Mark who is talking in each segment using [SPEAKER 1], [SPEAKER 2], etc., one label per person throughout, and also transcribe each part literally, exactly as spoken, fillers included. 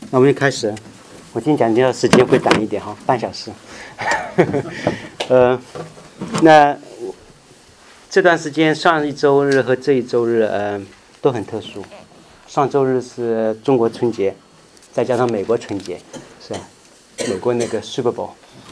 [SPEAKER 1] 那我们就开始。我今天讲的时间会短一点哈，半小时。呃，那这段时间上一周日和这一周日，呃，都很特殊。上周日是中国春节，再加上美国春节，是吧？美国那个 Super Bowl。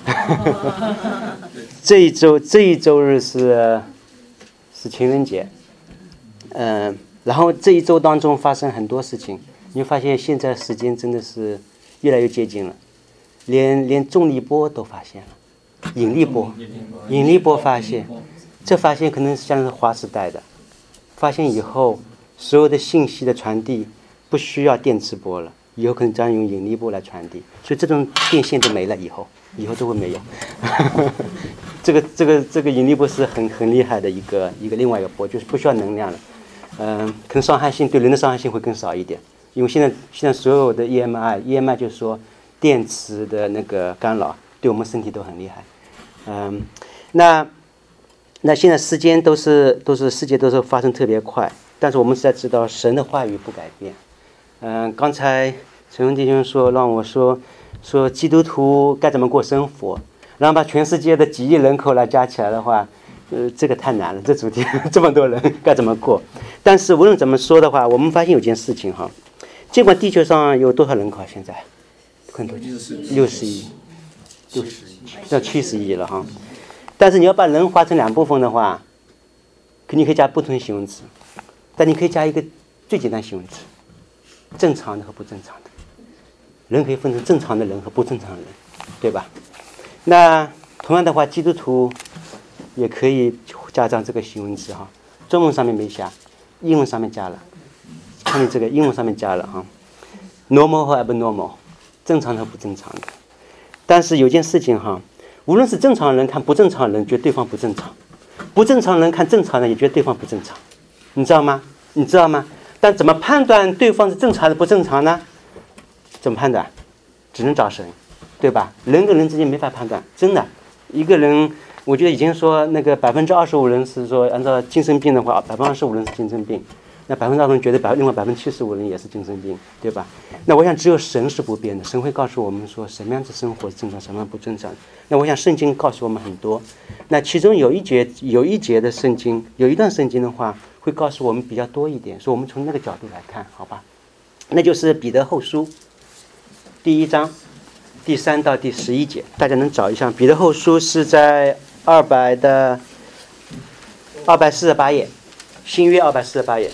[SPEAKER 1] 这一周这一周日是是情人节，嗯、呃，然后这一周当中发生很多事情，你会发现现在时间真的是越来越接近了，连连重力波都发现了，引力波，引力波发现，这发现可能是像是划时代的，发现以后所有的信息的传递不需要电磁波了，以后可能将用引力波来传递，所以这种电线都没了，以后以后都会没有。这个这个这个引力波是很很厉害的一个一个另外一个波，就是不需要能量了。嗯、呃，可能伤害性对人的伤害性会更少一点，因为现在现在所有的 E M I，E M I 就是说电磁的那个干扰对我们身体都很厉害。嗯，那那现在时间都是都是世界都是发生特别快，但是我们实在知道神的话语不改变。嗯、呃，刚才陈文弟兄说让我说说基督徒该怎么过生活，然后把全世界的几亿人口来加起来的话，呃，这个太难了，这主题这么多人该怎么过？但是无论怎么说的话，我们发现有件事情哈，尽管地球上有多少人口现在，很多六十亿，六十要七十亿了哈。但是你要把人划成两部分的话，肯定可以加不同形容词，但你可以加一个最简单形容词，正常的和不正常的。人可以分成正常的人和不正常的人，对吧？那同样的话，基督徒也可以加上这个形容词哈，中文上面没加，英文上面加了，看你这个英文上面加了哈 ，normal 和 abnormal， 正常和不正常的。但是有件事情哈，无论是正常人看不正常人，觉得对方不正常；不正常人看正常人，也觉得对方不正常，你知道吗？你知道吗？但怎么判断对方是正常还是不正常呢？怎么判断？只能找神，对吧？人跟人之间没法判断，真的。一个人，我觉得已经说那个百分之二十五人是说按照精神病的话，百分之二十五人是精神病，那百分之二十人觉得百另外百分之七十五人也是精神病，对吧？那我想只有神是不变的，神会告诉我们说什么样的生活是正常，什么样不正常。那我想圣经告诉我们很多，那其中有一节有一节的圣经，有一段圣经的话会告诉我们比较多一点，所以我们从那个角度来看，好吧？那就是彼得后书。第一章第三到第十一节，大家能找一下。彼得后书是在二百的二百四十八页，新约二百四十八页。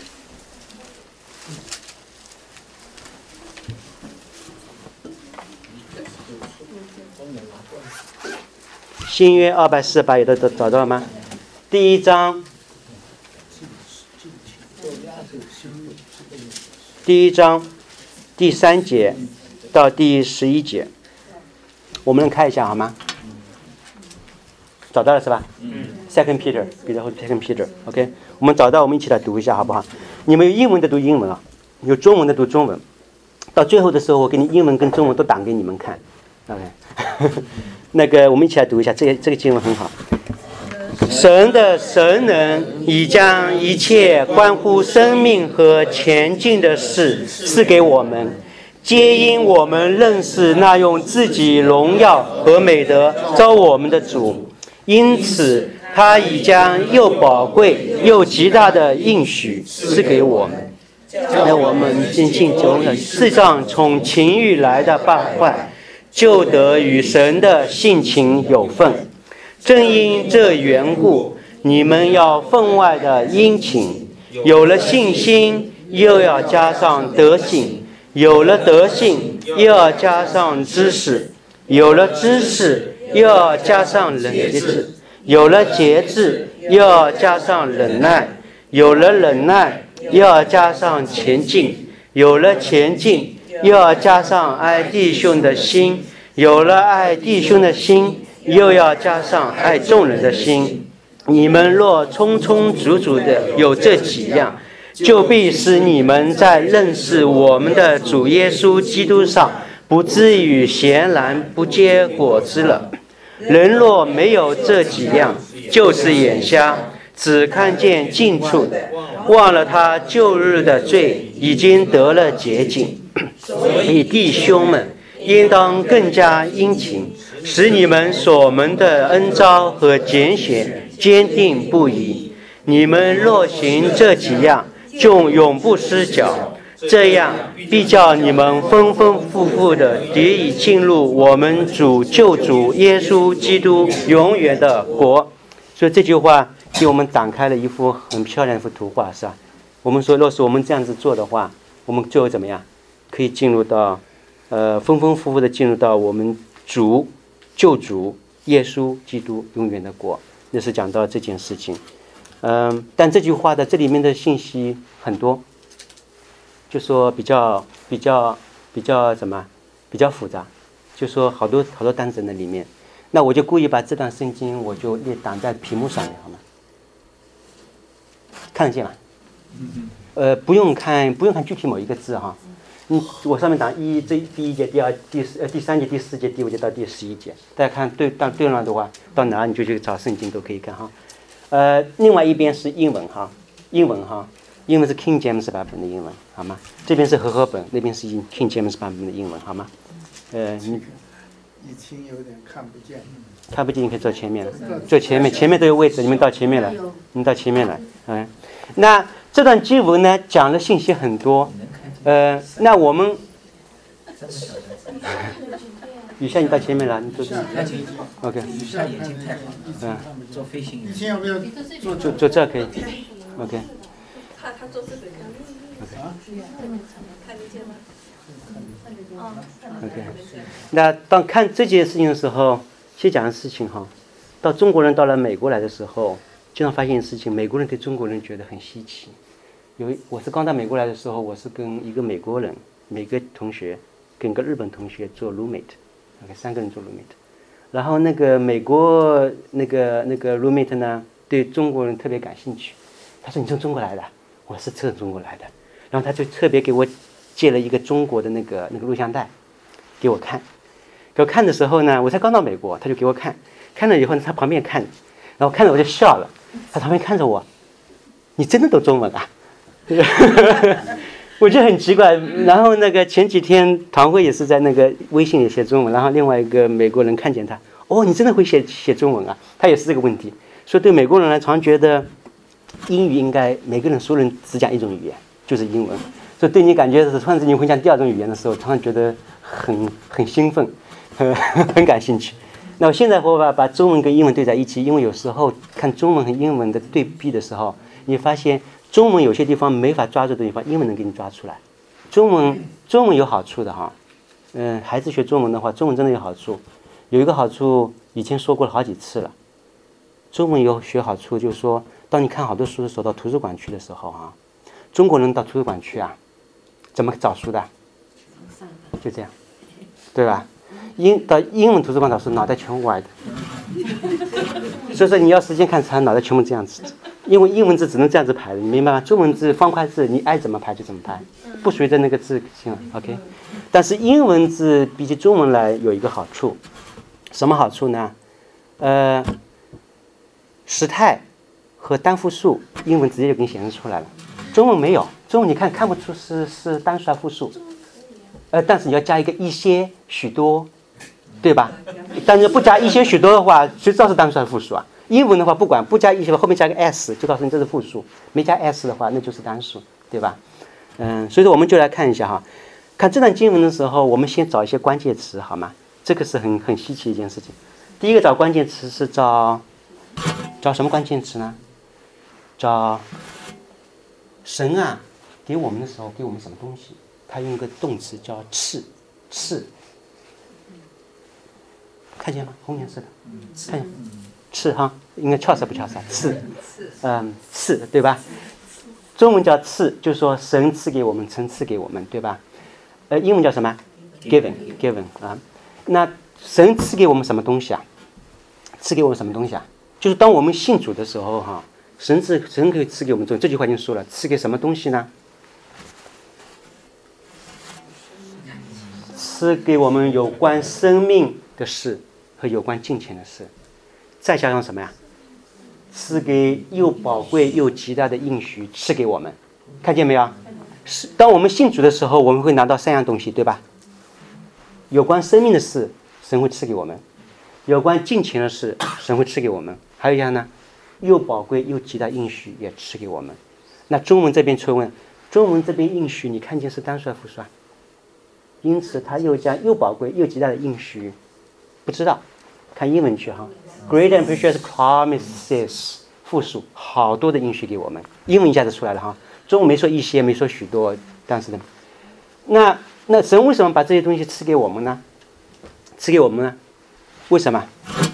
[SPEAKER 1] 新约二百四十八页都都找到了吗？第一章，第一章第三节到第十一节，我们能看一下好吗？找到了是吧？嗯。Second Peter， 彼得后 Second Peter，OK， 我们找到，我们一起来读一下好不好？你们有英文的读英文啊，有中文的读中文。到最后的时候，我给你英文跟中文都打给你们看 ，OK 。那个，我们一起来读一下，这个这个经文很好。神的神能已将一切关乎生命和前进的事赐给我们。皆因我们认识那用自己荣耀和美德招我们的主，因此他已将又宝贵又极大的应许赐给我们，让我们尽尽从世上从情欲来的败坏，就得与神的性情有份。正因这缘故，你们要分外的殷勤，有了信心，又要加上德行。有了德性，又要加上知识；有了知识，又要加上忍节制；有了节制，又要加上忍耐；有了忍耐，又要加上前进；有了前进，又要加上爱弟兄的心；有了爱弟兄的心，又要加上爱众人的心。你们若充充足足的有这几样，就必使你们在认识我们的主耶稣基督上，不至于闲然不结果子了。人若没有这几样，就是眼瞎，只看见近处的，忘了他旧日的罪已经得了洁净。 所以弟兄们应当更加殷勤，使你们所蒙的恩召和拣选坚定不移。你们若行这几样，就永不失脚，这样必叫你们丰丰富富的得以进入我们主救主耶稣基督永远的国。所以这句话给我们展开了一幅很漂亮的一幅图画，是吧？我们说，若是我们这样子做的话，我们最后怎么样？可以进入到，呃，丰丰富富的进入到我们主救主耶稣基督永远的国。那是讲到这件事情。嗯，但这句话的这里面的信息很多，就说比较比较比较什么，比较复杂，就说好多好多单词在那里面。那我就故意把这段圣经我就列挡在屏幕上面，好吗？看得见吗？呃，不用看不用看具体某一个字哈。嗯，我上面打一，这第一节、第二、第四、呃第三节、第四节、第五节到第十一节，大家看对到对了的话，到哪你就去找圣经都可以看哈。呃，另外一边是英文哈，英文哈，英文是 King James 版本的英文，好吗？这边是和合本，那边是 King James 版本的英文，好吗？呃，你
[SPEAKER 2] 一清有点看不见，
[SPEAKER 1] 看不见你可以坐前面了，坐前面，前面都有位置，你们到前面来，你们到前面来，嗯，那这段经文呢讲的信息很多。呃，那我们，雨下你到前面来，你坐这 ，OK，
[SPEAKER 3] 雨下眼睛太好，
[SPEAKER 1] 嗯，
[SPEAKER 3] 做飞行员，
[SPEAKER 2] 以前要不要
[SPEAKER 1] 坐坐坐这可以 ，OK，
[SPEAKER 4] 他他做这个看，看得见吗？哦
[SPEAKER 1] OK， 那当看这件事情的时候，先讲的事情哈，到中国人到了美国来的时候，经常发现事情，美国人对中国人觉得很稀奇。有我是刚到美国来的时候，我是跟一个美国人、美国同学跟一个日本同学做 roommate，OK， 三个人做 roommate。然后那个美国那个那个 roommate 呢，对中国人特别感兴趣。他说：“你从中国来的？”我是从中国来的。然后他就特别给我借了一个中国的那个那个录像带给我看。给我看的时候呢，我才刚到美国，他就给我看。看了以后呢，他旁边看，然后看着我就笑了。他旁边看着我：“你真的懂中文啊？”我就很奇怪。然后那个前几天唐慧也是在那个微信里写中文，然后另外一个美国人看见他，哦，你真的会写写中文啊？他也是这个问题。所以对美国人来常觉得英语应该每个人所有人只讲一种语言，就是英文。所以对你感觉是突然之间会讲第二种语言的时候，常常觉得很很兴奋，很很感兴趣。那我现在我把把中文跟英文对在一起，因为有时候看中文和英文的对比的时候，你发现中文有些地方没法抓住的地方，英文能给你抓出来。中文中文有好处的哈，嗯，孩子学中文的话，中文真的有好处。有一个好处，以前说过了好几次了。中文有学好处，就是说，当你看好多书的时候，到图书馆去的时候啊，中国人到图书馆去啊，怎么找书的？就这样，对吧？英到英文图书馆找书，脑袋全歪的。所以说你要时间看长，脑袋全部这样子。因为英文字只能这样子排的，你明白吗？中文字方块字，你爱怎么排就怎么排，不随着那个字行了 ，OK。但是英文字比起中文来有一个好处，什么好处呢？呃，时态和单复数，英文直接就给你显示出来了，中文没有，中文你看看不出是是单数还是复数，呃，但是你要加一个一些、许多，对吧？但是不加一些、许多的话，谁知道是单数还是复数啊？英文的话，不管不加一些，后面加个 s 就告诉你这是复数；没加 s 的话，那就是单数，对吧？嗯，所以说我们就来看一下哈，看这段经文的时候，我们先找一些关键词，好吗？这个是很很稀奇的一件事情。第一个找关键词是找找什么关键词呢？找神啊给我们的时候给我们什么东西？他用一个动词叫赐，赐，看见吗？红颜色的，看见。赐哈，应该俏色不俏色？赐，嗯，赐，对吧？中文叫赐，就是说神赐给我们，神赐给我们，对吧？呃，英文叫什么 ？given，given 啊。那神赐给我们什么东西啊？赐给我们什么东西啊？就是当我们信主的时候哈，神赐神可以赐给我们这这句话已经说了，赐给什么东西呢？赐给我们有关生命的事和有关金钱的事。再加上什么呀？赐给又宝贵又极大的应许，赐给我们，看见没有？ 是当我们信主的时候，我们会拿到三样东西，对吧？有关生命的事，神会赐给我们；有关金钱的事，神会赐给我们；还有一样呢，又宝贵又极大应许也赐给我们。那中文这边出问，中文这边应许，你看见是单数还是复数啊？因此，他又将又宝贵又极大的应许，不知道，看英文去哈。Great and precious promises， 复数，好多的应许给我们，英文一下子出来了哈。中文没说一些，没说许多，但是呢，那那神为什么把这些东西赐给我们呢？赐给我们呢？为什么？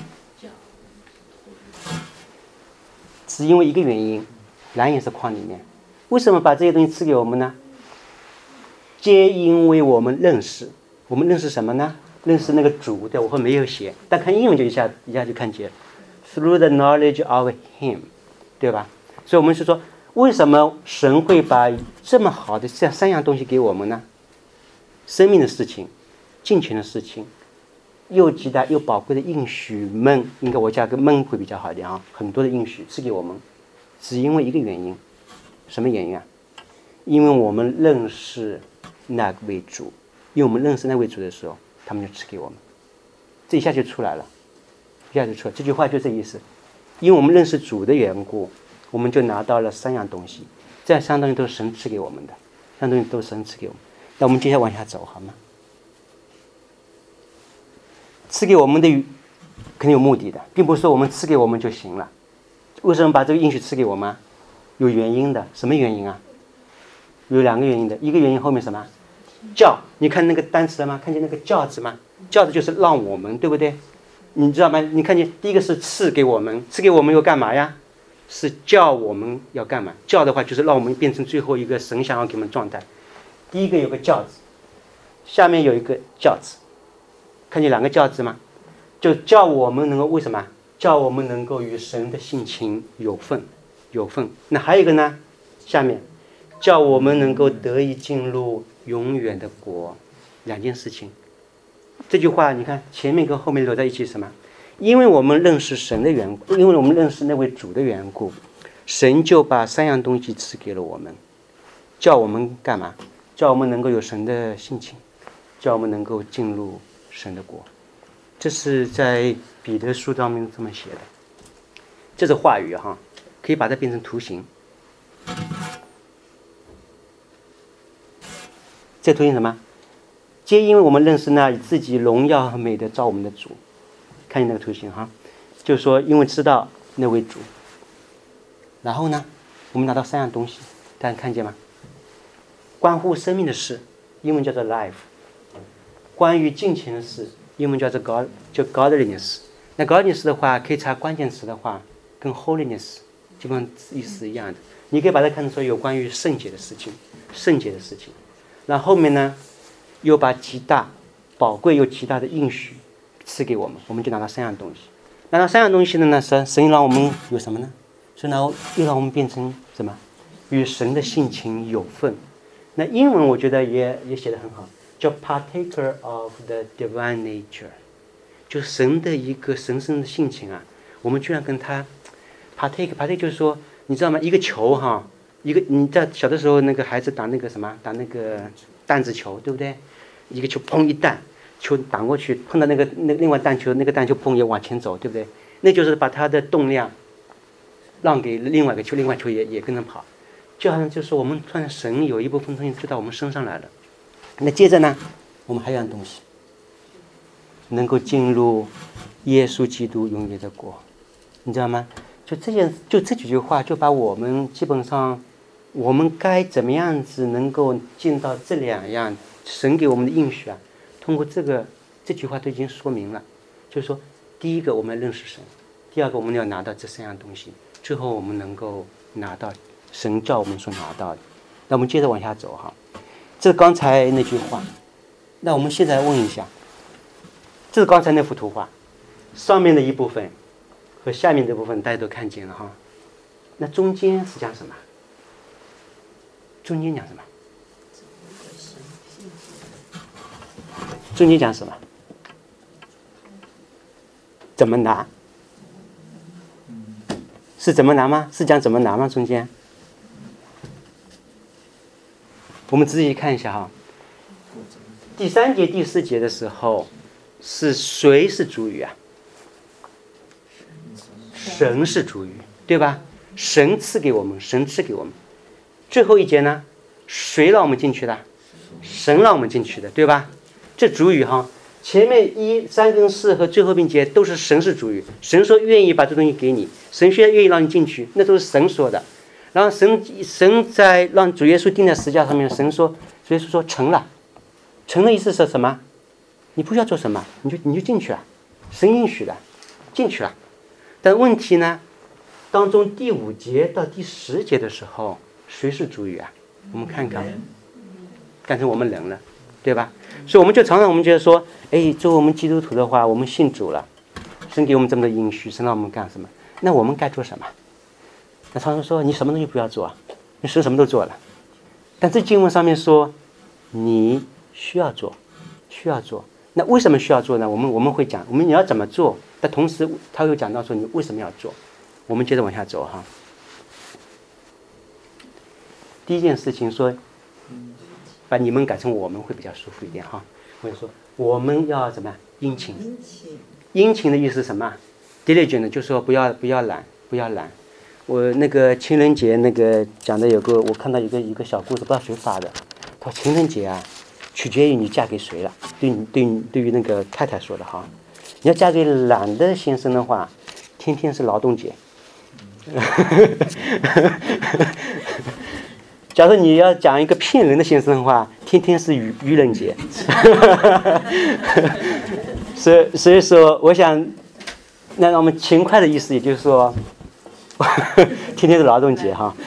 [SPEAKER 1] 只因为一个原因，蓝颜色框里面，为什么把这些东西赐给我们呢？皆因为我们认识，我们认识什么呢？认识那个主，对，我会没有写，但看英文就一下一下就看见了 ，through the knowledge of Him， 对吧？所以我们是说，为什么神会把这么好的这三样东西给我们呢？生命的事情，金钱的事情，又极大又宝贵的应许们，应该我加个们会比较好一点啊，很多的应许赐给我们，只因为一个原因，什么原因啊？因为我们认识那位主，因为我们认识那位主的时候，他们就赐给我们，这一下就出来了，一下就出来。这句话就这意思，因为我们认识主的缘故，我们就拿到了三样东西，这三样东西都是神赐给我们的，三样东西都是神赐给我们。那我们接下来往下走好吗？赐给我们的肯定有目的的，并不是说我们赐给我们就行了。为什么把这个应许赐给我们？有原因的。什么原因啊？有两个原因的。一个原因后面什么？叫，你看那个单词了吗？看见那个叫字吗？叫字就是让我们，对不对？你知道吗？你看见第一个是赐给我们，赐给我们又干嘛呀？是叫我们要干嘛？叫的话就是让我们变成最后一个神想要给我们状态。第一个有个叫字，下面有一个叫字，看见两个叫字吗？就叫我们能够为什么？叫我们能够与神的性情有份，有份。那还有一个呢？下面叫我们能够得以进入永远的国，两件事情。这句话你看前面跟后面揉在一起是什么？因为我们认识神的缘故，因为我们认识那位主的缘故，神就把三样东西赐给了我们，叫我们干嘛？叫我们能够有神的性情，叫我们能够进入神的国。这是在彼得书当中这么写的，这是话语哈，可以把它变成图形。这图形什么？皆因为我们认识那以自己荣耀和美德造我们的主，看见那个图形哈，就是说因为知道那位主，然后呢，我们拿到三样东西，大家看见吗？关乎生命的事，英文叫做 life； 关于金钱的事，英文叫做 God， 叫 godliness。那 godliness 的话，可以查关键词的话，跟 holiness 基本上意思一样的。你可以把它看成说有关于圣洁的事情，圣洁的事情。然后后面呢，又把极大、宝贵又极大的应许赐给我们，我们就拿到三样东西。拿到三样东西的呢，神神让我们有什么呢？所以然后又让我们变成什么？与神的性情有份。那英文我觉得也也写得很好，叫 partaker of the divine nature， 就神的一个神圣的性情啊，我们居然跟他 partake partake 就是说，你知道吗？一个球哈，一个你在小的时候那个孩子打那个什么打那个弹子球，对不对？一个球砰一弹，球打过去碰到那个那另外弹球，那个弹球砰也往前走，对不对？那就是把它的动量让给另外一个球，另外球也也跟着跑。就好像就是我们突然神有一部分东西就到我们身上来了，那接着呢，我们还有样东西，能够进入耶稣基督永远的国，你知道吗？就这件，就这几句话，就把我们基本上，我们该怎么样子能够进到这两样神给我们的应许啊，通过这个这句话都已经说明了，就是说，第一个我们认识神，第二个我们要拿到这三样东西，最后我们能够拿到神叫我们所拿到的。那我们接着往下走哈，这是刚才那句话。那我们现在问一下，这是刚才那幅图画，上面的一部分和下面的部分大家都看见了哈。那中间是讲什么？中间讲什么？中间讲什么？怎么拿？是怎么拿吗？是讲怎么拿吗？中间？ 我们仔细看一下哈，第三节、第四节的时候，是谁是主语啊？神是主语，对吧？神赐给我们，神赐给我们。最后一节呢，谁让我们进去的？神让我们进去的，对吧？这主语哈，前面一、三跟四和最后一节都是神是主语，神说愿意把这东西给你，神虽然愿意让你进去，那都是神说的。然后神神在让主耶稣钉在十字架上面，神说，主耶稣说成了，成的意思是什么？你不需要做什么，你就你就进去了，神允许的，进去了。但问题呢，当中第五节到第十节的时候，谁是主语啊？我们看看，变成我们人了，对吧？所以我们就常常我们觉得说，哎，作为我们基督徒的话，我们信主了，神给我们这么多应许，神让我们干什么？那我们该做什么？那常常说你什么东西不要做，你神什么都做了。但这经文上面说，你需要做，需要做。那为什么需要做呢？我们我们会讲，我们你要怎么做？但同时他又讲到说你为什么要做。我们接着往下走哈。第一件事情说，把你们改成我们会比较舒服一点哈。我就说我们要怎么样？殷勤。殷勤的意思是什么 ？diligent 就是说不要不要懒，不要懒。我那个情人节那个讲的有个，我看到一个一个小故事，不知道谁发的。他说情人节啊，取决于你嫁给谁了。对你对你对于那个太太说的哈，你要嫁给懒的先生的话，天天是劳动节。假如你要讲一个骗人的先生的话，天天是愚愚人节。所以所以说，我想，那我们勤快的意思，也就是说，天天是劳动节哈。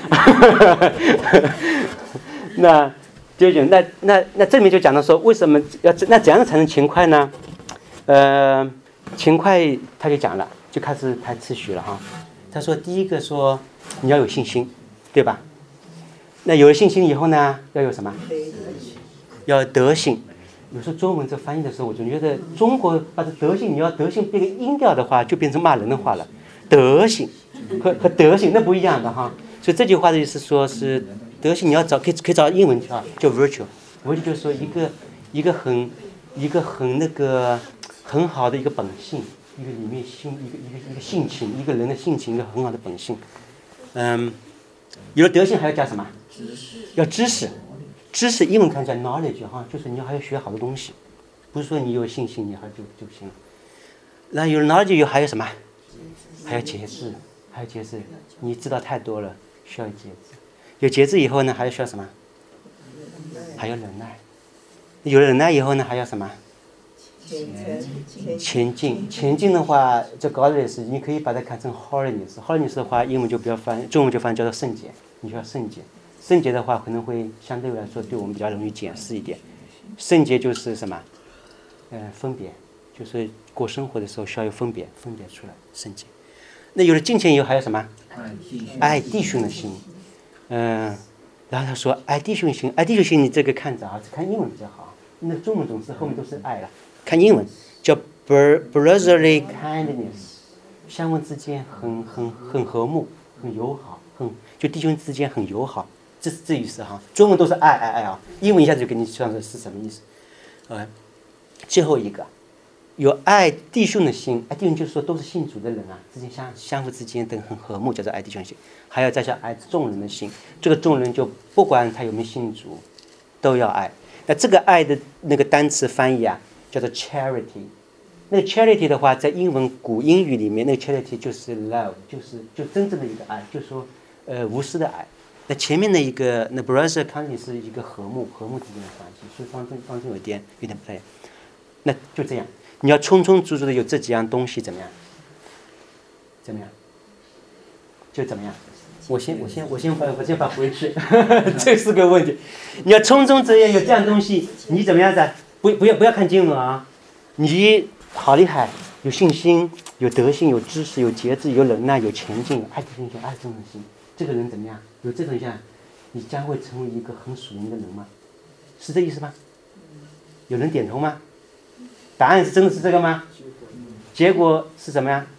[SPEAKER 1] 那就讲那那那这里面就讲到说，为什么要那怎样才能勤快呢？呃，勤快他就讲了，就开始排次序了哈。他说第一个说你要有信心，对吧？那有了信心以后呢，要有什么？要德行。有时候中文这翻译的时候，我总觉得中国把这德行，你要德行变个音调的话，就变成骂人的话了。德行和和德行那不一样的哈。所以这句话的意思说是德行，你要找可以可以找英文啊，叫 virtue。virtue 就是说一个一个很一个很那个很好的一个本性，一个里面性一个一个一个性情，一个人的性情，一个很好的本性。嗯，有了德行还要加什么？要知识。知识英文看起来 knowledge 哈，就是你还要学好多东西，不是说你有信心你还就就行了。那有了 knowledge 有还有什么？还要节制，还要节制。你知道太多了，需要节制。有节制以后呢，还要需要什么？还要忍耐。有了忍耐以后呢，还要什么？前进。前进的话，这 godliness 你可以把它看成 holiness。holiness 的话，英文就不要翻，中文就翻叫做圣洁。你需要圣洁。圣洁的话可能会相对来说对我们比较容易检视一点。圣洁就是什么？呃，分别，就是过生活的时候需要有分别，分别出来圣洁。那有了金钱以后还有什么？爱弟兄的心。嗯、呃，然后他说爱弟兄心，爱弟兄心，你这个看着啊，看英文比较好。那中文总是后面都是爱了，看英文叫 brotherly kindness， 相互之间很很很和睦，很友好，很就弟兄之间很友好。这是这意思哈，中文都是爱爱爱啊，英文一下子就给你算出是什么意思。呃，最后一个，有爱弟兄的心，爱弟兄就是说都是信主的人啊，之间相相互之间都很和睦，叫做爱弟兄心。还要再加爱众人的心，这个众人就不管他有没有信主，都要爱。那这个爱的那个单词翻译啊，叫做 charity。那个 charity 的话，在英文古英语里面，那个 charity 就是 love， 就是就真正的一个爱，就是说呃无私的爱。那前面的一个那 brother kindness 是一个和睦和睦之间的关系，所以当中当中有点有点不太。那就这样，你要充充足足的有这几样东西，怎么样？怎么样？就怎么样？我先我先我先把我先把回去，这是个问题。你要充充足足有这样东西，你怎么样子？不不要不要看经文啊，你好厉害，有信心，有德性，有知识，有节制，有忍耐，有前进，爱弟兄心，爱众人心。这个人怎么样？有这种一项，你将会成为一个很属灵的人吗？是这意思吗？有人点头吗？答案是真的是这个吗？结果是什么呀？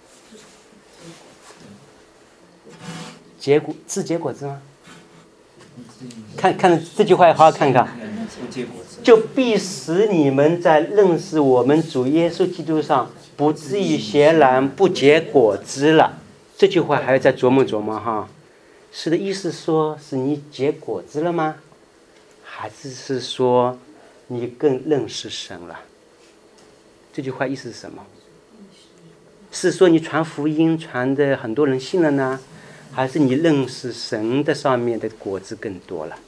[SPEAKER 1] 结果是结果子吗？ 看看这句话，好好看看。
[SPEAKER 3] 不结果子，
[SPEAKER 1] 就必使你们在认识我们主耶稣基督上，不至于闲然不结果子了。这句话还要再琢磨琢磨哈。是的意思说是你结果子了吗？还是是说你更认识神了？这句话意思是什么？是说你传福音传的很多人信了呢，还是你认识神的上面的果子更多了？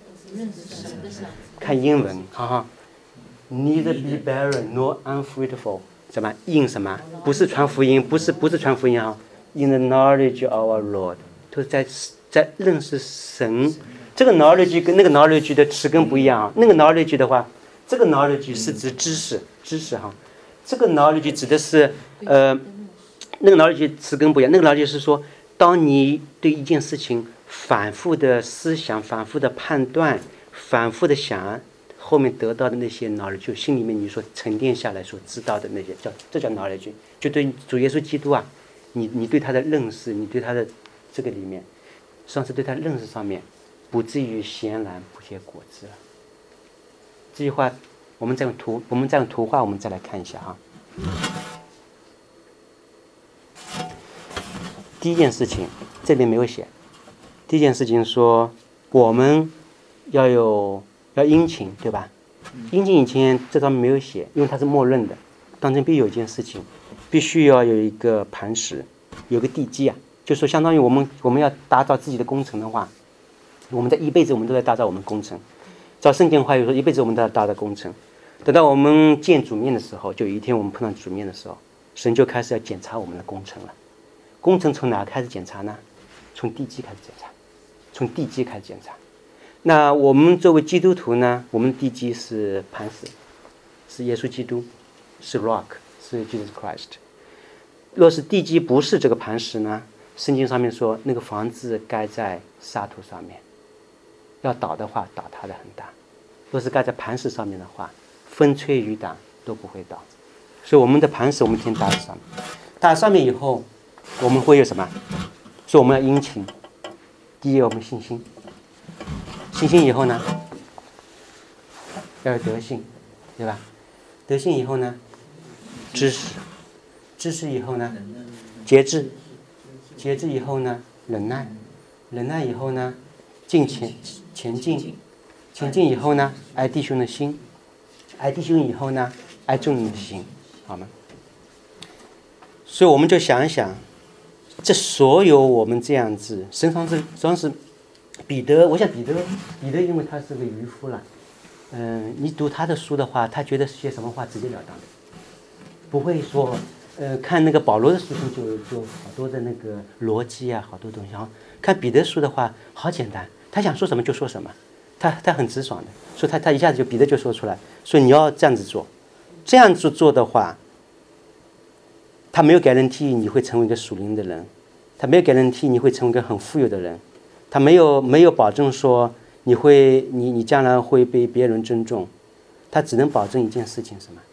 [SPEAKER 1] 看英文哈哈 ，neither be barren nor unfruitful， 什么应什么？不是传福音，不是不是传福音啊 ，in the knowledge of our Lord， 都是在在认识神。这个 knowledge 跟那个 knowledge 的词根不一样啊。那个 knowledge 的话，这个 knowledge 是指知识，知识哈。这个 knowledge 指的是呃，那个 knowledge 词根不一样。那个 knowledge 是说，当你对一件事情反复的思想、反复的判断、反复的想，后面得到的那些 knowledge， 就心里面你所沉淀下来所知道的那些，叫这叫 knowledge。就对主耶稣基督啊，你你对他的认识，你对他的这个里面，上次对他认识上面，不至于闲然不结果子了。这句话，我们再用图，我们再用图画，我们再来看一下哈。第一件事情，这边没有写。第一件事情说，我们要有要殷勤，对吧？殷勤以前这上面没有写，因为它是默认的。当中必有一件事情，必须要有一个磐石，有个地基啊，就说相当于我们我们要打造自己的工程的话，我们在一辈子我们都在打造我们工程。照圣经话有说，一辈子我们都要打造工程。等到我们见主面的时候，就有一天我们碰到主面的时候，神就开始要检查我们的工程了。工程从哪开始检查呢？从地基开始检查，从地基开始检查。那我们作为基督徒呢，我们地基是磐石，是耶稣基督，是 rock， 是 Jesus Christ。若是地基不是这个磐石呢，圣经上面说那个房子盖在沙土上面，要倒的话倒塌的很大。若是盖在磐石上面的话，风吹雨打都不会倒。所以我们的磐石我们先打在上面，打上面以后我们会有什么？所以我们要殷勤。第一，我们信心。信心以后呢，要有德性，对吧？德性以后呢，知识。知识以后呢，节制。节制以后呢，忍耐。忍耐以后呢，进前前进。前进以后呢，爱弟兄的心。爱弟兄以后呢，爱众人的心，好吗？所以我们就想一想，这所有我们这样子，身上是实际上是彼得，我想彼得，彼得因为他是个渔夫了，嗯、呃，你读他的书的话，他觉得些什么话直截了当的，不会说，呃，看那个保罗的书信就就好多的那个逻辑啊，好多东西啊。看彼得书的话，好简单，他想说什么就说什么，他他很直爽的，所以他他一下子就彼得就说出来，所以你要这样子做，这样子做的话。他没有guarantee你会成为一个属灵的人，他没有guarantee你会成为一个很富有的人，他没有没有保证说你会你你将来会被别人尊重，他只能保证一件事情，什么？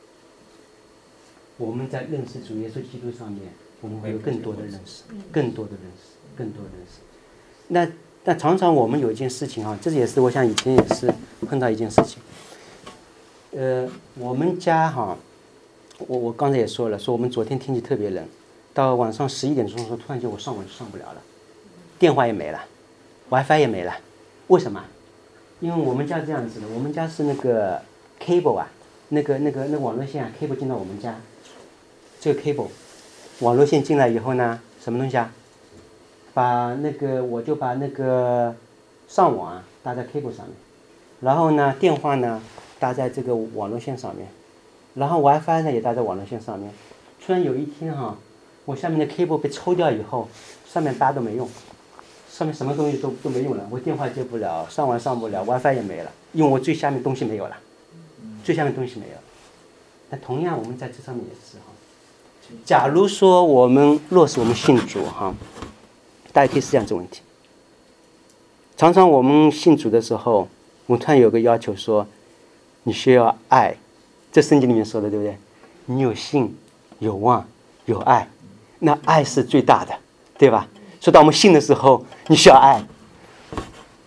[SPEAKER 1] 我们在认识主耶稣基督上面，我们会有更多的认识，更多的认识，更多的认识。那但常常我们有一件事情啊，这也是我想以前也是碰到一件事情，呃，我们家哈。我我刚才也说了，说我们昨天天气特别冷，到晚上十一点钟的时候，突然间我上网就上不了了，电话也没了 ，WiFi 也没了，为什么？因为我们家这样子的，我们家是那个 cable 啊，那个那个那个网络线啊 ，cable 进到我们家，这个 cable 网络线进来以后呢，什么东西啊？把那个我就把那个上网啊搭在 cable 上面，然后呢电话呢搭在这个网络线上面。然后 WiFi 呢也搭在网络线上面。突然有一天哈，我下面的 cable 被抽掉以后，上面搭都没用，上面什么东西都都没用了，我电话接不了，上网上不了 ，WiFi 也没了，因为我最下面东西没有了，最下面东西没有了。那同样我们在这上面也是哈。假如说我们若是我们信主哈，大家可以思想这个问题。常常我们信主的时候，我突然有个要求说，你需要爱。这圣经里面说的对不对？你有信，有望，有爱，那爱是最大的，对吧？说到我们信的时候，你需要爱。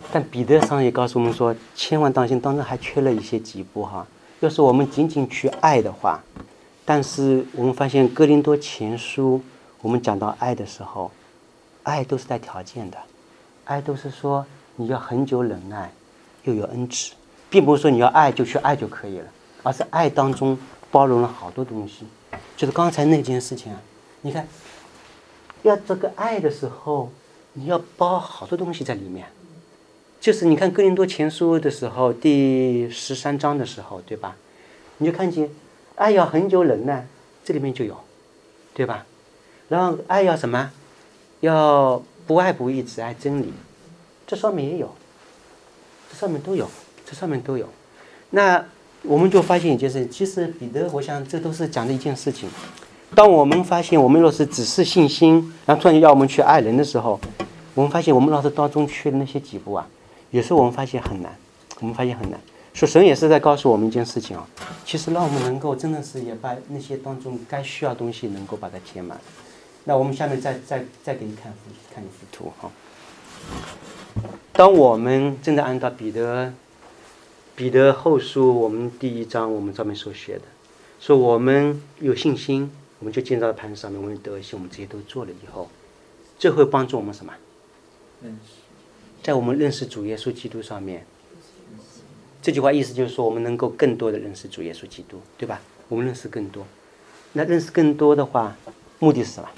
[SPEAKER 1] 但彼得上也告诉我们说，千万当心，当中还缺了一些几步哈。要是我们仅仅去爱的话，但是我们发现哥林多前书，我们讲到爱的时候，爱都是带条件的，爱都是说你要很久忍耐，又有恩慈，并不是说你要爱就去爱就可以了，而是爱当中包容了好多东西。就是刚才那件事情啊，你看，要这个爱的时候，你要包好多东西在里面。就是你看哥林多前书的时候，第十三章的时候，对吧？你就看见爱要很久忍耐，这里面就有，对吧？然后爱要什么？要不爱不义，只爱真理，这上面也有，这上面都有，这上面都有。那我们就发现一件事，其实彼得，我想这都是讲的一件事情。当我们发现我们若是只是信心，然后突然要我们去爱人的时候，我们发现我们老是当中缺的那些几步啊，有时候我们发现很难，我们发现很难。所以神也是在告诉我们一件事情啊，其实让我们能够真的是也把那些当中该需要的东西能够把它填满。那我们下面再再再给你看看一幅图哈。当我们真的按照彼得彼得后书我们第一章我们上面所写的，说我们有信心，我们就建造在磐石上面，我们德行，我们这些都做了以后，这会帮助我们什么？在我们认识主耶稣基督上面。这句话意思就是说，我们能够更多的认识主耶稣基督，对吧？我们认识更多。那认识更多的话，目的是什么？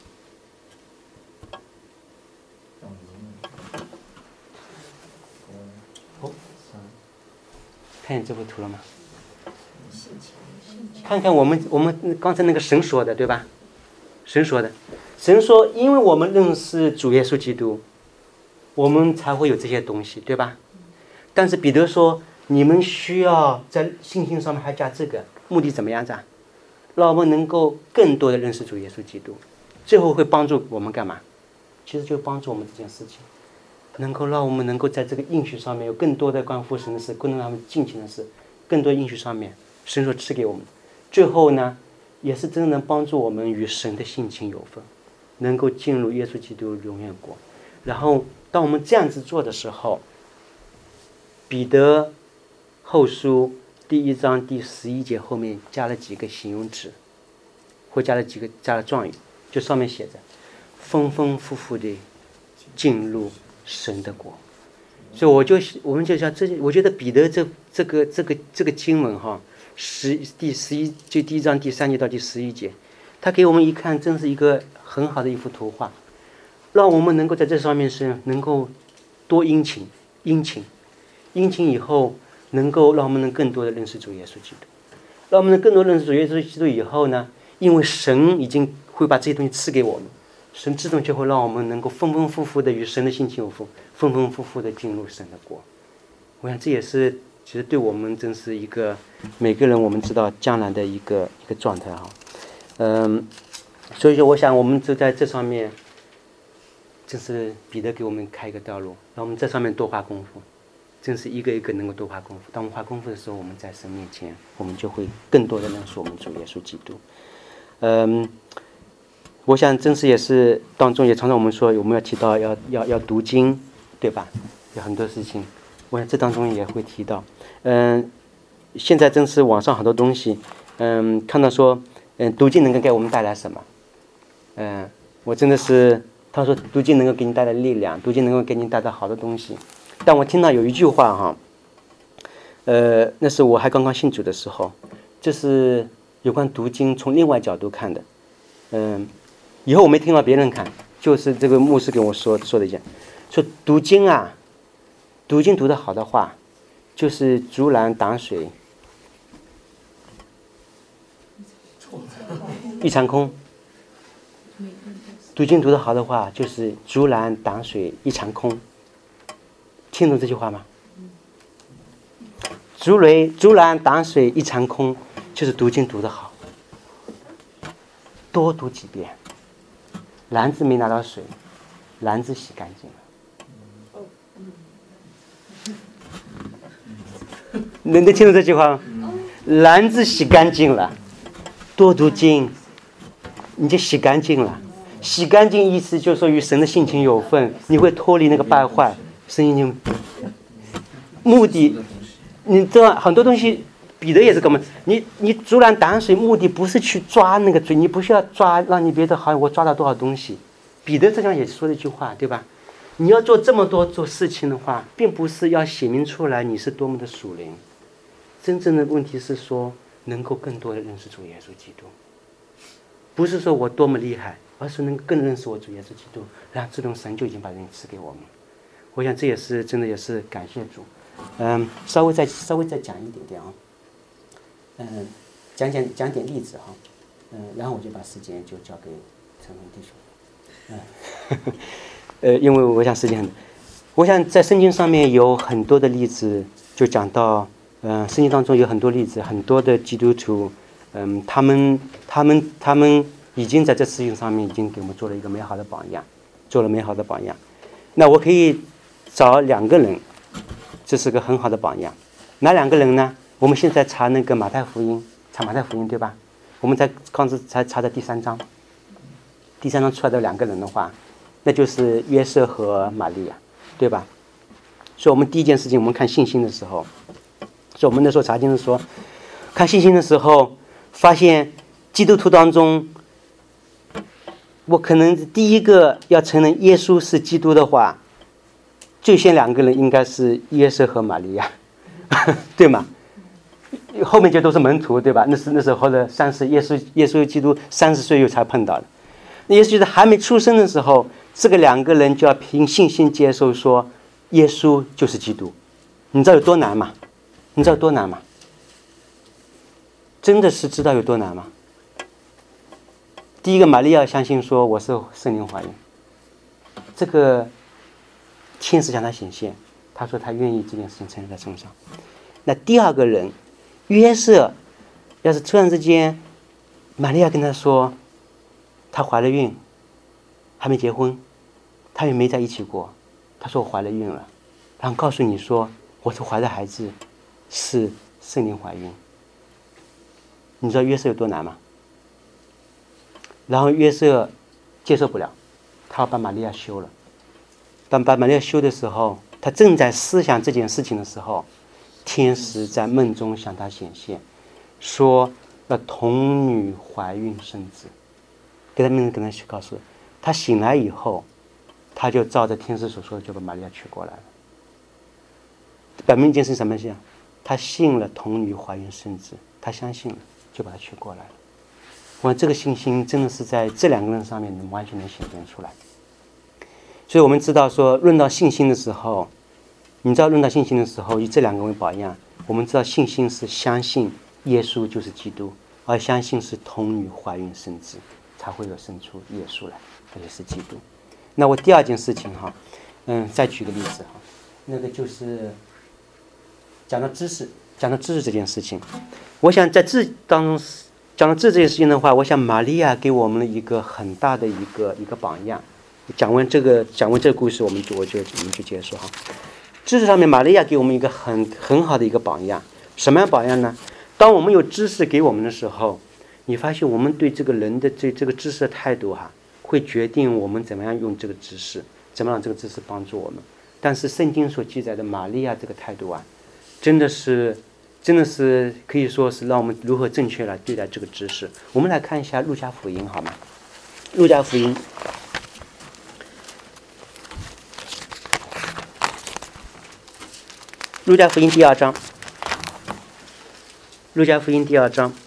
[SPEAKER 1] 哦，看见这幅图了吗？看看我们我们刚才那个神说的，对吧？神说的，神说，因为我们认识主耶稣基督，我们才会有这些东西，对吧？但是彼得说，你们需要在信心上面还加这个，目的怎么样子啊？让我们能够更多的认识主耶稣基督，最后会帮助我们干嘛？其实就帮助我们这件事情，能够让我们能够在这个应许上面有更多的关乎神的事，更多让我们尽情的事，更多应许上面神所赐给我们。最后呢，也是真的能帮助我们与神的性情有分，能够进入耶稣基督永远国。然后当我们这样子做的时候，彼得后书第一章第十一节后面加了几个形容词，或加了几个加了状语，就上面写着丰丰富富的进入神的国。所以我就我们就想这，我觉得彼得这这个这个这个经文哈，十第十一就第一章第三节到第十一节，他给我们一看，真是一个很好的一幅图画，让我们能够在这上面是能够多殷勤殷勤殷勤以后，能够让我们能更多的认识主耶稣基督，让我们能更多认识主耶稣基督以后呢，因为神已经会把这些东西赐给我们，神自动就会让我们能够丰丰富富的与神的性情有份，丰丰富富的进入神的国。我想这也是其实对我们真是一个每个人我们知道将来的一个一个状态哈。嗯，所以说我想我们就在这上面，真是彼得给我们开一个道路，让我们在上面多花功夫。真是一个一个能够多花功夫。当我们花功夫的时候，我们在神面前，我们就会更多的认识我们主耶稣基督。嗯，我想真是也是当中也常常我们说我们要提到要要要读经，对吧？有很多事情，我想这当中也会提到。嗯，现在真是网上很多东西，嗯，看到说，嗯，读经能够给我们带来什么？嗯，我真的是他说读经能够给你带来力量，读经能够给你带来好多东西。但我听到有一句话哈，呃，那是我还刚刚信主的时候，这是有关读经从另外角度看的，嗯，以后我没听到别人看，就是这个牧师跟我说说的一件，说读经啊，读经读得好的话，就是竹篮打水一场空。读经读得好的话，就是竹篮打水一场空。听懂这句话吗？竹雷竹篮打水一场空，就是读经读得好，多读几遍，篮子没拿到水，篮子洗干净了。能能听懂这句话吗？篮子洗干净了，多读经，你就洗干净了。洗干净意思就是说与神的性情有份，你会脱离那个败坏。声音就目的，你知道很多东西，彼得也是跟我们，你你竹篮打水，目的不是去抓那个罪，你不需要抓，让你别的好像我抓到多少东西。彼得这样也说了一句话，对吧？你要做这么多做事情的话，并不是要显明出来你是多么的属灵，真正的问题是说能够更多的认识主耶稣基督，不是说我多么厉害，而是能更认识我主耶稣基督，然后这种神就已经把人赐给我们。我想这也是真的，也是感谢主。嗯，稍微再稍微再讲一点点啊，嗯，讲讲讲点例子哈，嗯，然后我就把时间就交给陈文弟兄。嗯，呃，因为我想时间很，我想在圣经上面有很多的例子，就讲到，嗯、呃，圣经当中有很多例子，很多的基督徒，嗯，他们他们他们已经在这事情上面已经给我们做了一个美好的榜样，做了美好的榜样。那我可以找两个人，这是个很好的榜样。哪两个人呢？我们现在查那个马太福音，查马太福音对吧？我们在刚才才查的第三章，第三章出来的两个人的话，那就是约瑟和玛利亚，对吧？所以我们第一件事情，我们看信心的时候，所以我们那时候查经的时候，看信心的时候，发现基督徒当中，我可能第一个要承认耶稣是基督的话，最先两个人应该是约瑟和玛利亚，对吗？后面就都是门徒，对吧？那是那时候的三十，耶稣耶稣基督三十岁又才碰到的。那耶稣基督还没出生的时候，这个两个人就要凭信心接受说，耶稣就是基督。你知道有多难吗？你知道有多难吗？真的是知道有多难吗？第一个，玛利亚相信说我是圣灵怀孕，这个天使向他显现，他说他愿意这件事情承认在身上。那第二个人约瑟，要是突然之间玛利亚跟他说她怀了孕，还没结婚，他也没在一起过，他说我怀了孕了，然后告诉你说我是怀的孩子是圣灵怀孕，你知道约瑟有多难吗？然后约瑟接受不了，他要把玛利亚休了。当把玛利亚休的时候，他正在思想这件事情的时候，天使在梦中向他显现，说要童女怀孕生子，给他们跟他去告诉他。醒来以后，他就照着天使所说的，就把玛利亚娶过来了。表明一件事什么事？他信了童女怀孕生子，他相信了，就把他娶过来了。我这个信心真的是在这两个人上面能完全能显现出来。所以我们知道说，论到信心的时候，你知道论到信心的时候，以这两个为榜样，我们知道信心是相信耶稣就是基督，而相信是童女怀孕生子，才会有生出耶稣来，这也是基督。那我第二件事情哈，嗯，再举个例子哈，那个就是讲到知识，讲到知识这件事情，我想在知当中讲到知识这件事情的话，我想玛利亚给我们了一个很大的一个一个榜样。讲完这个讲完这个故事，我们就我就我们就结束哈。知识上面，玛利亚给我们一个很很好的一个榜样。什么样榜样呢？当我们有知识给我们的时候，你发现我们对这个人的这这个知识的态度哈，会决定我们怎么样用这个知识，怎么让这个知识帮助我们。但是圣经所记载的玛利亚这个态度啊，真的是真的是可以说是让我们如何正确来对待这个知识。我们来看一下路加福音好吗？路加福音。路加福音第二章，路加福音第二章，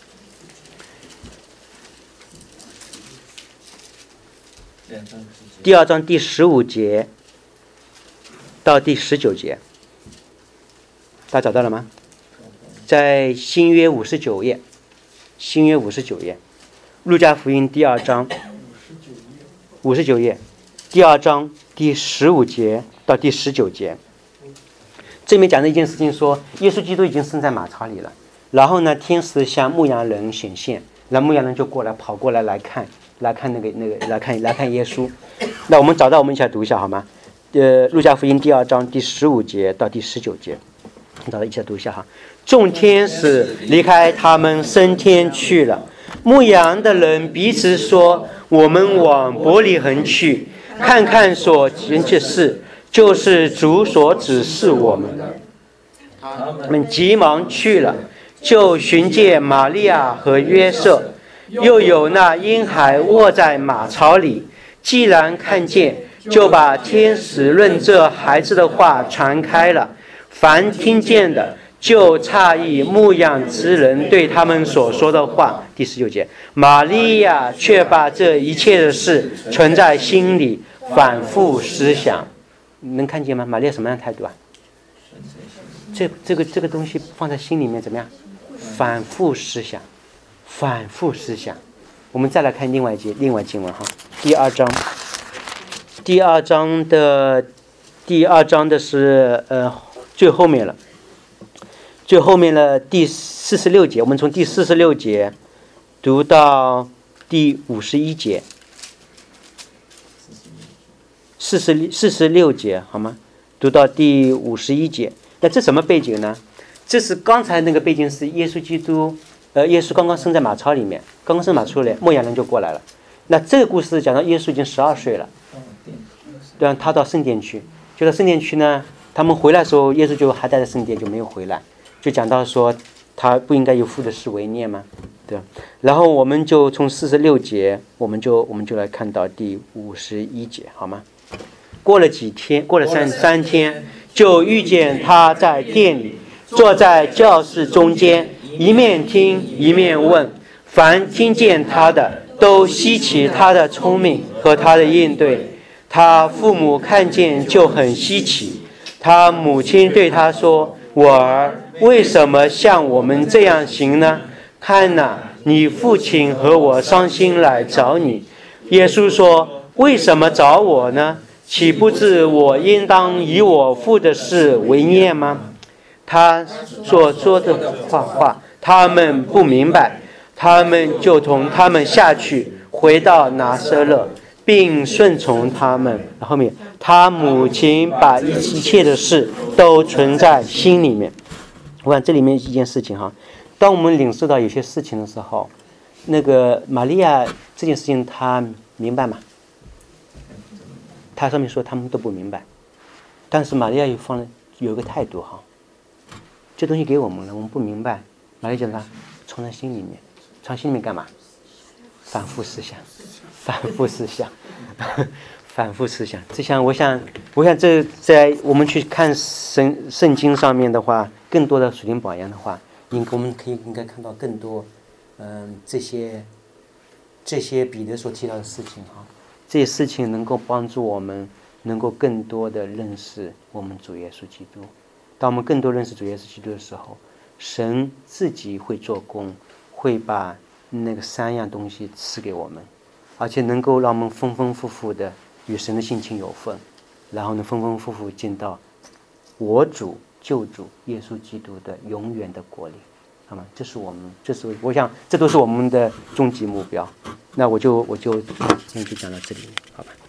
[SPEAKER 1] 第二章第十五节到第十九节，大家找到了吗？在新约五十九页，新约五十九页，路加福音第二章，五十九页，第二章第十五节到第十九节。这里面讲的一件事情说，耶稣基督已经生在马槽里了，然后呢，天使向牧羊人显现，然后牧羊人就过来跑过来来看，来看那个那个来看来看耶稣。那我们找到，我们一起来读一下好吗？呃，路加福音第二章第十五节到第十九节，找到一起来读一下哈。众天使离开他们升天去了，牧羊的人彼此说：“我们往伯利恒去，看看所行的事。”就是主所指示我们的。
[SPEAKER 3] 他
[SPEAKER 1] 们急忙去了，就寻见玛利亚和约瑟，又有那婴孩卧在马槽里。既然看见，就把天使论这孩子的话传开了。凡听见的，就诧异牧养之人对他们所说的话。第十九节，玛利亚却把这一切的事存在心里，反复思想。能看见吗？玛利亚什么样的态度啊？这这个这个东西放在心里面怎么样？反复思想，反复思想。我们再来看另外一节，另外经文哈，第二章，第二章的第二章的是呃最后面了，最后面了第四十六节，我们从第四十六节读到第五十一节，四十四十六节好吗？读到第五十一节。那这什么背景呢？这是刚才那个背景是耶稣基督，呃，耶稣刚刚生在马槽里面，刚刚生马出来，牧羊人就过来了。那这个故事讲到耶稣已经十二岁了，对吧？他到圣殿去，就到圣殿去呢，他们回来的时候，耶稣就还待在圣殿，就没有回来，就讲到说他不应该有父的事为念吗？对。然后我们就从四十六节，我们就我们就来看到第五十一节，好吗？过了几天，过了三三天。就遇见他在店里，坐在教室中间，一面听一面问。凡听见他的，都稀奇他的聪明和他的应对。他父母看见就很稀奇。他母亲对他说：“我儿，为什么像我们这样行呢？看哪，你父亲和我伤心来找你。”耶稣说：“为什么找我呢？岂不知我应当以我父的事为念吗？”他所说的话话，他们不明白，他们就同他们下去，回到拿撒勒，并顺从他们。后面，他母亲把一切的事都存在心里面。我看这里面一件事情哈，当我们领受到有些事情的时候，那个玛利亚这件事情她明白吗？他上面说他们都不明白，但是玛利亚有放了有一个态度哈，这东西给我们了，我们不明白，玛利亚讲他藏在心里面，藏心里面干嘛？反复思想，反复思想，反复思想。这想我想我想这在我们去看圣圣经上面的话，更多的属灵榜样的话，应我们可以应该看到更多，嗯，这些这些彼得所提到的事情哈。这些事情能够帮助我们能够更多的认识我们主耶稣基督。当我们更多认识主耶稣基督的时候，神自己会做工，会把那个三样东西赐给我们，而且能够让我们丰丰富富的与神的性情有份，然后呢丰丰富富进到我主救主耶稣基督的永远的国里。好吗？这是我们，这是我想，这都是我们的终极目标。那我就我就今天就讲到这里，好吧。